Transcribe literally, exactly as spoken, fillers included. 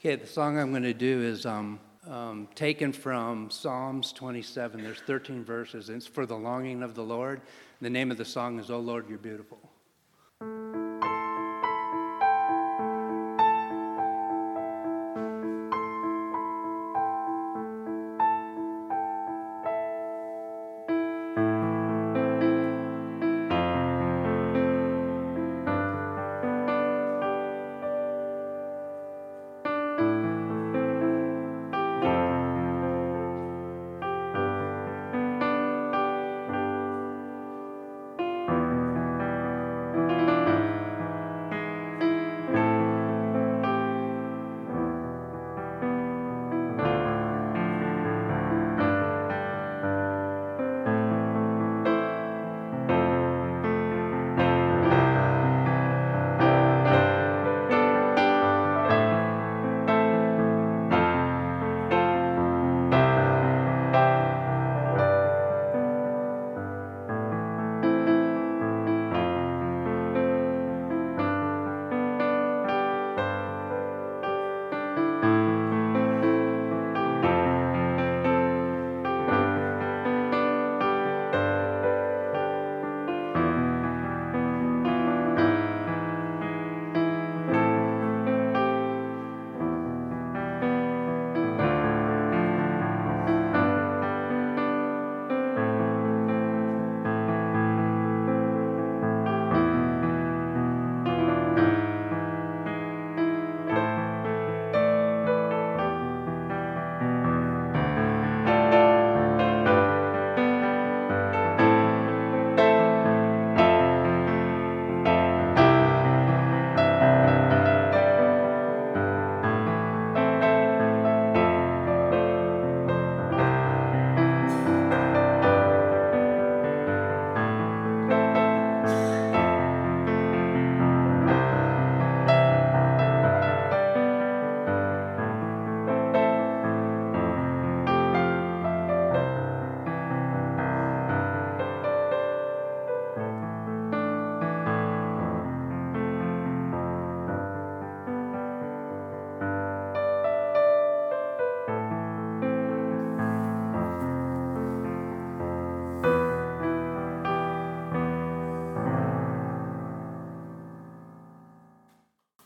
Okay, the song I'm going to do is um, um, taken from Psalms twenty-seven. There's thirteen verses, and it's for the longing of the Lord. The name of the song is, "Oh Lord, You're Beautiful."